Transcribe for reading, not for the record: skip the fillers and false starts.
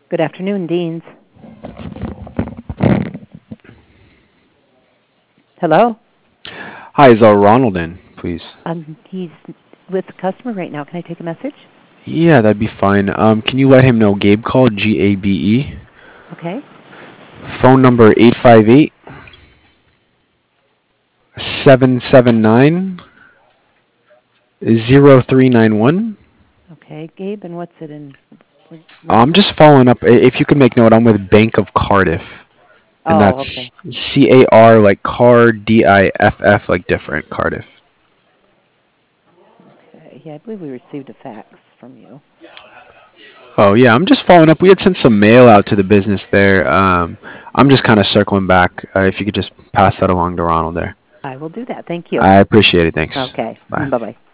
Good afternoon, Deans. Hello? Hi, is Ronald in, please? He's with the customer right now. Can I take a message? Yeah, that'd be fine. Can you let him know Gabe called, Gabe? Okay. Phone number 858-779-0391. Okay, Gabe, and what's it in? What? I'm just following up. If you could make note, I'm with Bank of Cardiff, and Oh, that's okay. CAR like car, DIFF like different Cardiff. Okay. Yeah, I believe we received a fax from you. Oh yeah, I'm just following up. We had sent some mail out to the business there. I'm just kind of circling back. If you could just pass that along to Ronald there. I will do that. Thank you. I appreciate it. Thanks. Okay. Bye. Bye-bye.